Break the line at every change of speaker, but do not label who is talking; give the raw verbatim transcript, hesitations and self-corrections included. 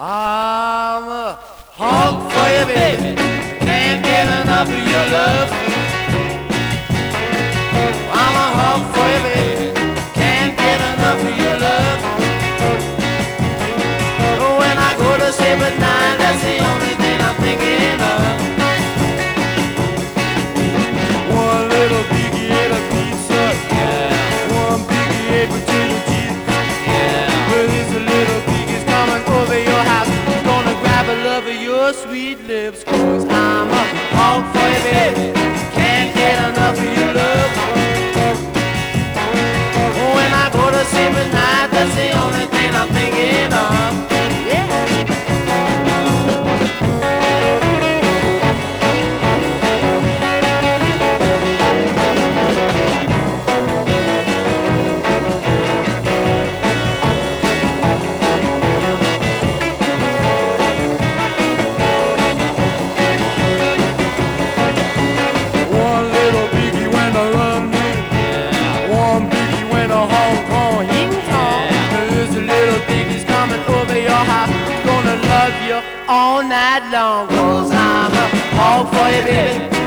I'm a hog for you, baby. Can't get enough of your love. I'm a hog for you, baby. Can't get enough of your love. When I go to sleep at night, that's the only thing I'm thinking of. One little biggie ate a pizza, yeah. One biggie ate potato chips, yeah. Well, this little biggie's coming over your house. Gonna grab a love of your sweet lips, 'cause I'm a hog for you, baby. Can't get enough of your love. When I go to sleep at night, that's the only thing I'm thinking of. All night long, 'cause I'm a hog for you, baby.